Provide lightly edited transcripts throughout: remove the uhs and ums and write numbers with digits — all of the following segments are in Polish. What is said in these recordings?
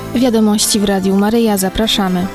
Wiadomości w Radiu Maryja. Zapraszamy.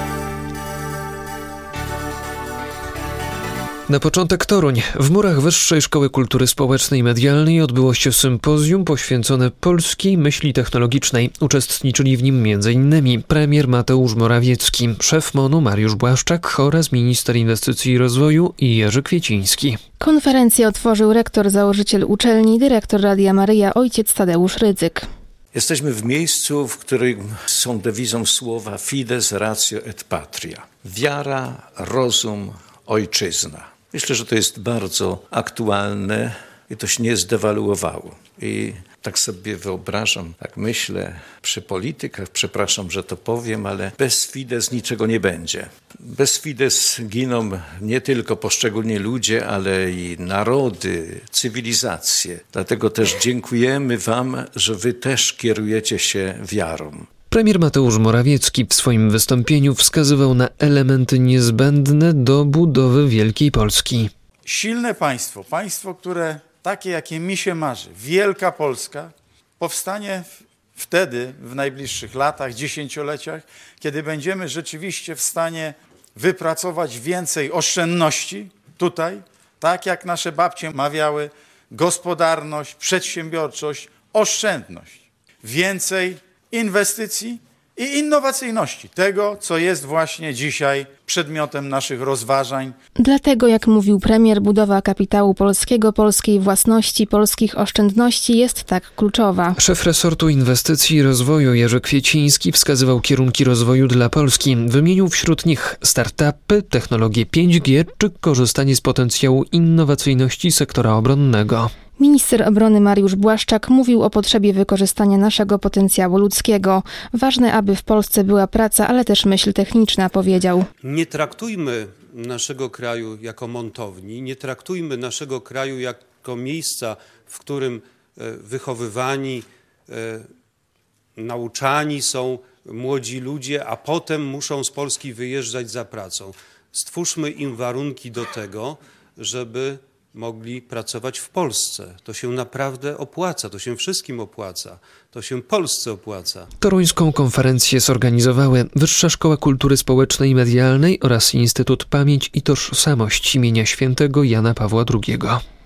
Na początek Toruń. W murach Wyższej Szkoły Kultury Społecznej i Medialnej odbyło się sympozjum poświęcone polskiej myśli technologicznej. Uczestniczyli w nim m.in. premier Mateusz Morawiecki, szef MON-u Mariusz Błaszczak oraz minister inwestycji i rozwoju Jerzy Kwieciński. Konferencję otworzył rektor, założyciel uczelni, dyrektor Radia Maryja ojciec Tadeusz Rydzyk. Jesteśmy w miejscu, w którym są dewizą słowa Fides, Ratio et Patria. Wiara, rozum, ojczyzna. Myślę, że to jest bardzo aktualne i to się nie zdewaluowało. I tak sobie wyobrażam, tak myślę przy politykach, przepraszam, że to powiem, ale bez Fides niczego nie będzie. Bez Fides giną nie tylko poszczególni ludzie, ale i narody, cywilizacje. Dlatego też dziękujemy wam, że wy też kierujecie się wiarą. Premier Mateusz Morawiecki w swoim wystąpieniu wskazywał na elementy niezbędne do budowy Wielkiej Polski. Silne państwo, które takie, jakie mi się marzy, Wielka Polska, powstanie wtedy, w najbliższych latach, dziesięcioleciach, kiedy będziemy rzeczywiście w stanie wypracować więcej oszczędności tutaj, tak jak nasze babcie mawiały, gospodarność, przedsiębiorczość, oszczędność, więcej inwestycji i innowacyjności, tego, co jest właśnie dzisiaj przedmiotem naszych rozważań. Dlatego, jak mówił premier, budowa kapitału polskiego, polskiej własności, polskich oszczędności jest tak kluczowa. Szef resortu inwestycji i rozwoju Jerzy Kwieciński wskazywał kierunki rozwoju dla Polski. Wymienił wśród nich startupy, technologię 5G czy korzystanie z potencjału innowacyjności sektora obronnego. Minister obrony Mariusz Błaszczak mówił o potrzebie wykorzystania naszego potencjału ludzkiego. Ważne, aby w Polsce była praca, ale też myśl techniczna, powiedział. Nie traktujmy naszego kraju jako montowni, nie traktujmy naszego kraju jako miejsca, w którym wychowywani, nauczani są młodzi ludzie, a potem muszą z Polski wyjeżdżać za pracą. Stwórzmy im warunki do tego, żeby mogli pracować w Polsce. To się naprawdę opłaca, to się wszystkim opłaca, to się Polsce opłaca. Toruńską konferencję zorganizowały Wyższa Szkoła Kultury Społecznej i Medialnej oraz Instytut Pamięć i Tożsamość imienia świętego Jana Pawła II.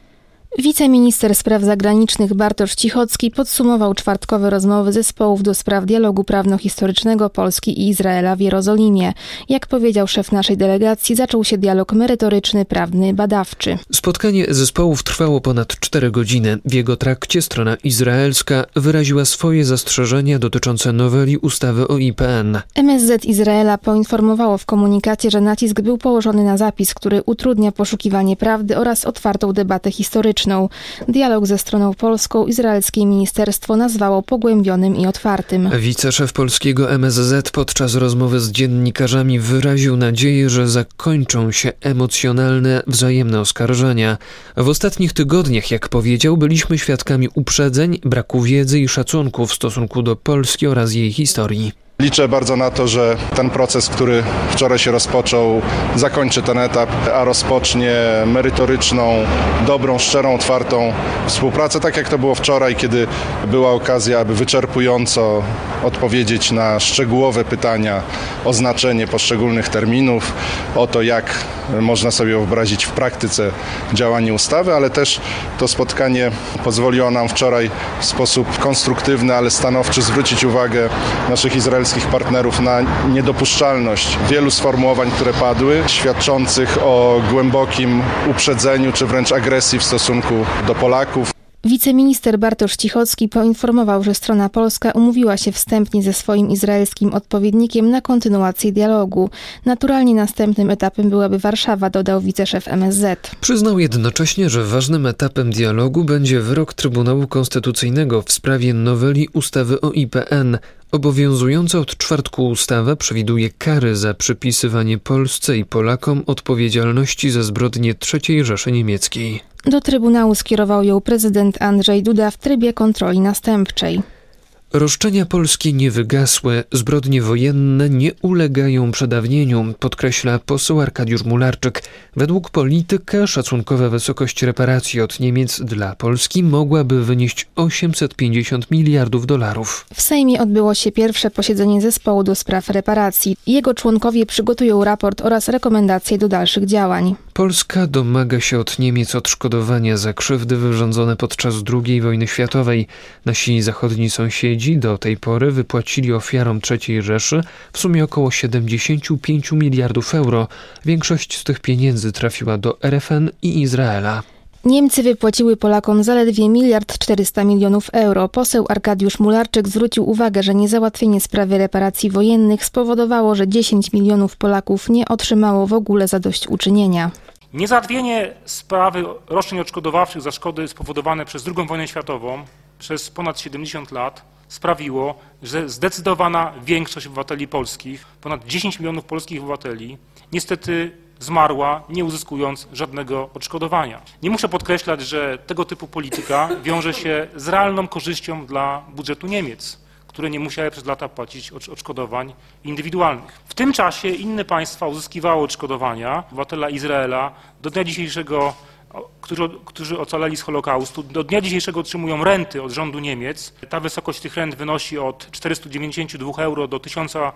Wiceminister spraw zagranicznych Bartosz Cichocki podsumował czwartkowe rozmowy zespołów do spraw dialogu prawno-historycznego Polski i Izraela w Jerozolimie. Jak powiedział szef naszej delegacji, zaczął się dialog merytoryczny, prawny, badawczy. Spotkanie zespołów trwało ponad 4 godziny. W jego trakcie strona izraelska wyraziła swoje zastrzeżenia dotyczące noweli ustawy o IPN. MSZ Izraela poinformowało w komunikacie, że nacisk był położony na zapis, który utrudnia poszukiwanie prawdy oraz otwartą debatę historyczną. Dialog ze stroną polską izraelskie ministerstwo nazwało pogłębionym i otwartym. Wiceszef polskiego MSZ podczas rozmowy z dziennikarzami wyraził nadzieję, że zakończą się emocjonalne, wzajemne oskarżenia. W ostatnich tygodniach, jak powiedział, byliśmy świadkami uprzedzeń, braku wiedzy i szacunku w stosunku do Polski oraz jej historii. Liczę bardzo na to, że ten proces, który wczoraj się rozpoczął, zakończy ten etap, a rozpocznie merytoryczną, dobrą, szczerą, otwartą współpracę, tak jak to było wczoraj, kiedy była okazja, aby wyczerpująco odpowiedzieć na szczegółowe pytania o znaczenie poszczególnych terminów, o to, jak można sobie wyobrazić w praktyce działanie ustawy, ale też to spotkanie pozwoliło nam wczoraj w sposób konstruktywny, ale stanowczy zwrócić uwagę naszych izraelskich partnerów na niedopuszczalność wielu sformułowań, które padły, świadczących o głębokim uprzedzeniu czy wręcz agresji w stosunku do Polaków. Wiceminister Bartosz Cichocki poinformował, że strona polska umówiła się wstępnie ze swoim izraelskim odpowiednikiem na kontynuację dialogu. Naturalnie następnym etapem byłaby Warszawa, dodał wiceszef MSZ. Przyznał jednocześnie, że ważnym etapem dialogu będzie wyrok Trybunału Konstytucyjnego w sprawie noweli ustawy o IPN. Obowiązująca od czwartku ustawa przewiduje kary za przypisywanie Polsce i Polakom odpowiedzialności za zbrodnie III Rzeszy Niemieckiej. Do Trybunału skierował ją prezydent Andrzej Duda w trybie kontroli następczej. Roszczenia polskie nie wygasły, zbrodnie wojenne nie ulegają przedawnieniu, podkreśla poseł Arkadiusz Mularczyk. Według polityka szacunkowa wysokość reparacji od Niemiec dla Polski mogłaby wynieść $850 miliardów. W Sejmie odbyło się pierwsze posiedzenie zespołu do spraw reparacji. Jego członkowie przygotują raport oraz rekomendacje do dalszych działań. Polska domaga się od Niemiec odszkodowania za krzywdy wyrządzone podczas II wojny światowej. Nasi zachodni sąsiedzi do tej pory wypłacili ofiarom III Rzeszy w sumie około 75 miliardów euro. Większość z tych pieniędzy trafiła do RFN i Izraela. Niemcy wypłaciły Polakom zaledwie $1,4 miliardów euro. Poseł Arkadiusz Mularczyk zwrócił uwagę, że niezałatwienie sprawy reparacji wojennych spowodowało, że 10 milionów Polaków nie otrzymało w ogóle zadośćuczynienia. Niezałatwienie sprawy roszczeń odszkodowawczych za szkody spowodowane przez II wojnę światową przez ponad 70 lat sprawiło, że zdecydowana większość obywateli polskich, ponad 10 milionów polskich obywateli, niestety zmarła, nie uzyskując żadnego odszkodowania. Nie muszę podkreślać, że tego typu polityka wiąże się z realną korzyścią dla budżetu Niemiec, które nie musiały przez lata płacić odszkodowań indywidualnych. W tym czasie inne państwa uzyskiwały odszkodowania obywatela Izraela do dnia dzisiejszego, którzy ocaleli z Holokaustu, do dnia dzisiejszego otrzymują renty od rządu Niemiec. Ta wysokość tych rent wynosi od 492 euro do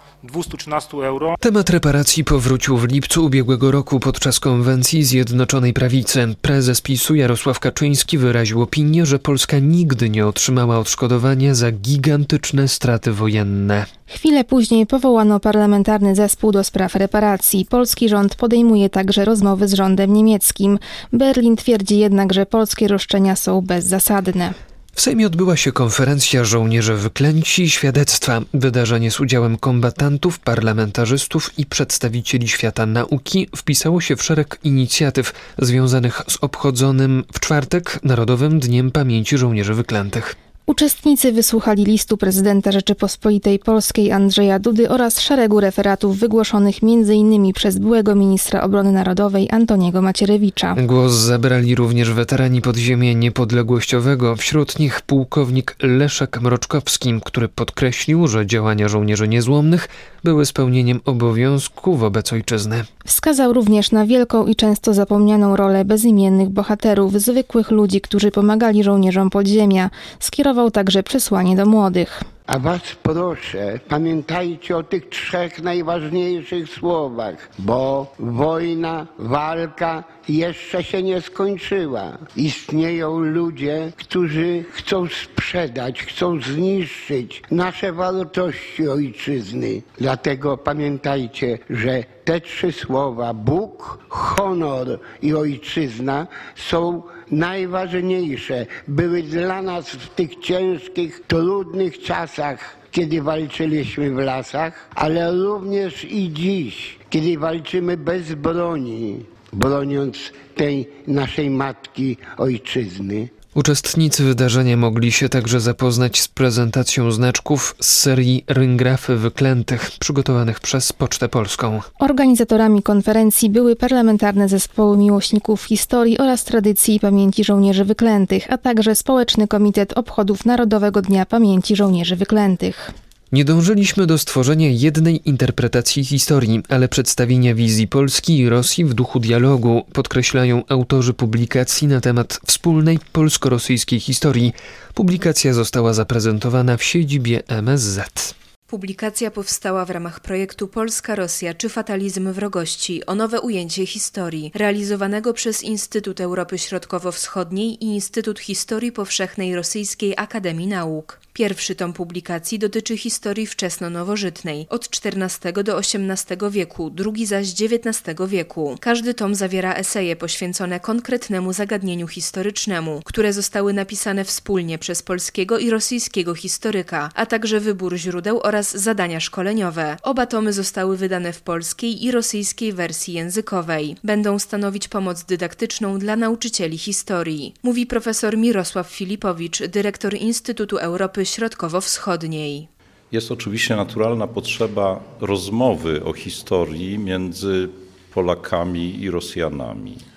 1213 euro. Temat reparacji powrócił w lipcu ubiegłego roku podczas konwencji Zjednoczonej Prawicy. Prezes PiS-u Jarosław Kaczyński wyraził opinię, że Polska nigdy nie otrzymała odszkodowania za gigantyczne straty wojenne. Chwilę później powołano parlamentarny zespół do spraw reparacji. Polski rząd podejmuje także rozmowy z rządem niemieckim. Berlin twierdzi jednak, że polskie roszczenia są bezzasadne. W Sejmie odbyła się konferencja Żołnierze Wyklęci Świadectwa. Wydarzenie z udziałem kombatantów, parlamentarzystów i przedstawicieli świata nauki wpisało się w szereg inicjatyw związanych z obchodzonym w czwartek Narodowym Dniem Pamięci Żołnierzy Wyklętych. Uczestnicy wysłuchali listu prezydenta Rzeczypospolitej Polskiej Andrzeja Dudy oraz szeregu referatów wygłoszonych m.in. przez byłego ministra obrony narodowej Antoniego Macierewicza. Głos zabrali również weterani podziemia niepodległościowego, wśród nich pułkownik Leszek Mroczkowski, który podkreślił, że działania żołnierzy niezłomnych były spełnieniem obowiązku wobec ojczyzny. Wskazał również na wielką i często zapomnianą rolę bezimiennych bohaterów, zwykłych ludzi, którzy pomagali żołnierzom podziemia. Skierował także przesłanie do młodych. A was proszę, pamiętajcie o tych 3 najważniejszych słowach, bo wojna, walka jeszcze się nie skończyła. Istnieją ludzie, którzy chcą sprzedać, chcą zniszczyć nasze wartości ojczyzny. Dlatego pamiętajcie, że te 3 słowa, Bóg, honor i ojczyzna, są najważniejsze. Były dla nas w tych ciężkich, trudnych czasach, kiedy walczyliśmy w lasach, ale również i dziś, kiedy walczymy bez broni, broniąc tej naszej matki ojczyzny. Uczestnicy wydarzenia mogli się także zapoznać z prezentacją znaczków z serii Ryngrafy Wyklętych przygotowanych przez Pocztę Polską. Organizatorami konferencji były parlamentarne zespoły miłośników historii oraz tradycji i pamięci żołnierzy wyklętych, a także Społeczny Komitet Obchodów Narodowego Dnia Pamięci Żołnierzy Wyklętych. Nie dążyliśmy do stworzenia jednej interpretacji historii, ale przedstawienia wizji Polski i Rosji w duchu dialogu, podkreślają autorzy publikacji na temat wspólnej polsko-rosyjskiej historii. Publikacja została zaprezentowana w siedzibie MSZ. Publikacja powstała w ramach projektu Polska-Rosja czy fatalizm wrogości o nowe ujęcie historii, realizowanego przez Instytut Europy Środkowo-Wschodniej i Instytut Historii Powszechnej Rosyjskiej Akademii Nauk. Pierwszy tom publikacji dotyczy historii wczesno-nowożytnej, od XIV do XVIII wieku, drugi zaś XIX wieku. Każdy tom zawiera eseje poświęcone konkretnemu zagadnieniu historycznemu, które zostały napisane wspólnie przez polskiego i rosyjskiego historyka, a także wybór źródeł oraz zadania szkoleniowe. Oba tomy zostały wydane w polskiej i rosyjskiej wersji językowej. Będą stanowić pomoc dydaktyczną dla nauczycieli historii, mówi profesor Mirosław Filipowicz, dyrektor Instytutu Europy Środkowo-Wschodniej. Jest oczywiście naturalna potrzeba rozmowy o historii między Polakami i Rosjanami.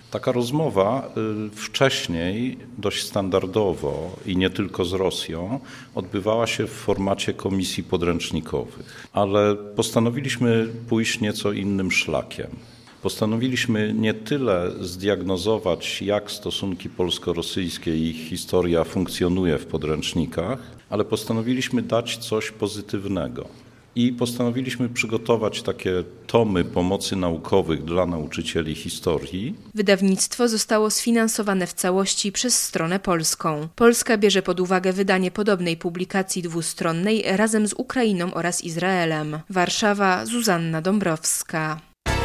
Taka rozmowa wcześniej dość standardowo i nie tylko z Rosją odbywała się w formacie komisji podręcznikowych, ale postanowiliśmy pójść nieco innym szlakiem. Postanowiliśmy nie tyle zdiagnozować, jak stosunki polsko-rosyjskie i ich historia funkcjonuje w podręcznikach, ale postanowiliśmy dać coś pozytywnego. I postanowiliśmy przygotować takie tomy pomocy naukowych dla nauczycieli historii. Wydawnictwo zostało sfinansowane w całości przez stronę polską. Polska bierze pod uwagę wydanie podobnej publikacji dwustronnej razem z Ukrainą oraz Izraelem. Warszawa, Zuzanna Dąbrowska.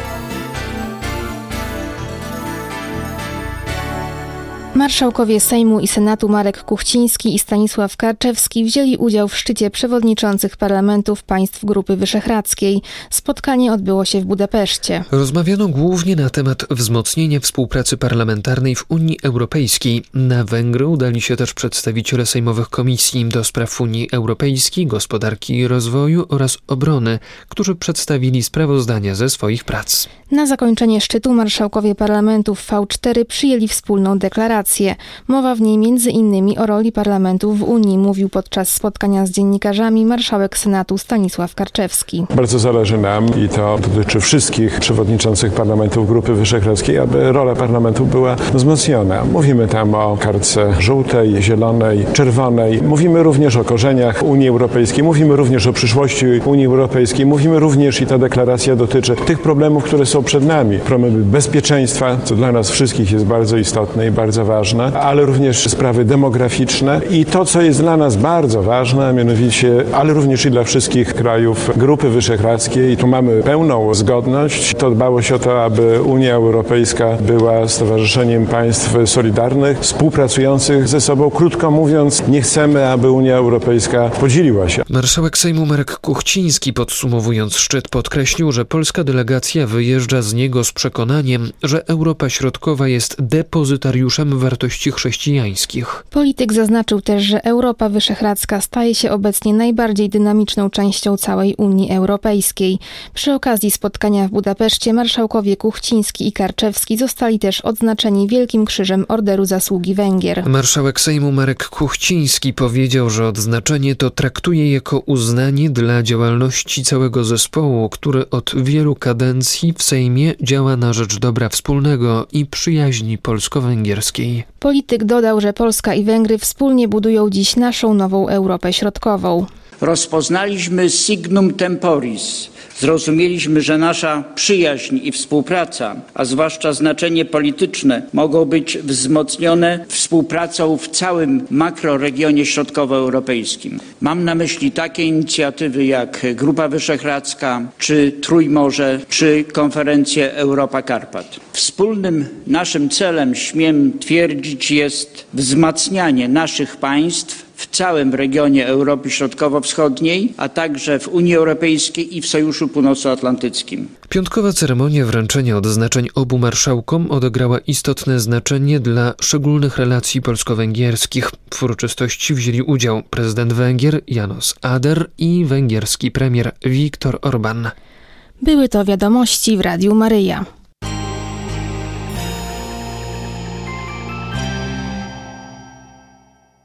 Marszałkowie Sejmu i Senatu Marek Kuchciński i Stanisław Karczewski wzięli udział w szczycie przewodniczących parlamentów państw Grupy Wyszehradzkiej. Spotkanie odbyło się w Budapeszcie. Rozmawiano głównie na temat wzmocnienia współpracy parlamentarnej w Unii Europejskiej. Na Węgry udali się też przedstawiciele sejmowych komisji do spraw Unii Europejskiej, gospodarki i rozwoju oraz obrony, którzy przedstawili sprawozdania ze swoich prac. Na zakończenie szczytu marszałkowie parlamentów V4 przyjęli wspólną deklarację. Mowa w niej m.in. o roli parlamentu w Unii, mówił podczas spotkania z dziennikarzami marszałek Senatu Stanisław Karczewski. Bardzo zależy nam i to dotyczy wszystkich przewodniczących parlamentów Grupy Wyszehradzkiej, aby rola parlamentu była wzmocniona. Mówimy tam o kartce żółtej, zielonej, czerwonej. Mówimy również o korzeniach Unii Europejskiej. Mówimy również o przyszłości Unii Europejskiej. Mówimy również, i ta deklaracja dotyczy tych problemów, które są przed nami. Problemy bezpieczeństwa, co dla nas wszystkich jest bardzo istotne i bardzo ważne, ale również sprawy demograficzne i to, co jest dla nas bardzo ważne, a mianowicie, ale również i dla wszystkich krajów Grupy Wyszehradzkiej. Tu mamy pełną zgodność. To dbałość o to, aby Unia Europejska była stowarzyszeniem państw solidarnych, współpracujących ze sobą. Krótko mówiąc, nie chcemy, aby Unia Europejska podzieliła się. Marszałek Sejmu Marek Kuchciński, podsumowując szczyt, podkreślił, że polska delegacja wyjeżdża z niego z przekonaniem, że Europa Środkowa jest depozytariuszem wartości chrześcijańskich. Polityk zaznaczył też, że Europa Wyszehradzka staje się obecnie najbardziej dynamiczną częścią całej Unii Europejskiej. Przy okazji spotkania w Budapeszcie marszałkowie Kuchciński i Karczewski zostali też odznaczeni Wielkim Krzyżem Orderu Zasługi Węgier. Marszałek Sejmu Marek Kuchciński powiedział, że odznaczenie to traktuje jako uznanie dla działalności całego zespołu, który od wielu kadencji w Sejmie działa na rzecz dobra wspólnego i przyjaźni polsko-węgierskiej. Polityk dodał, że Polska i Węgry wspólnie budują dziś naszą nową Europę Środkową. Rozpoznaliśmy signum temporis. Zrozumieliśmy, że nasza przyjaźń i współpraca, a zwłaszcza znaczenie polityczne, mogą być wzmocnione współpracą w całym makroregionie środkowoeuropejskim. Mam na myśli takie inicjatywy jak Grupa Wyszehradzka, czy Trójmorze, czy konferencję Europa Karpat. Wspólnym naszym celem, śmiem twierdzić, jest wzmacnianie naszych państw w całym regionie Europy Środkowo-Wschodniej, a także w Unii Europejskiej i w Sojuszu Północnoatlantyckim. Piątkowa ceremonia wręczenia odznaczeń obu marszałkom odegrała istotne znaczenie dla szczególnych relacji polsko-węgierskich. W uroczystości wzięli udział prezydent Węgier János Áder i węgierski premier Viktor Orbán. Były to wiadomości w Radiu Maryja.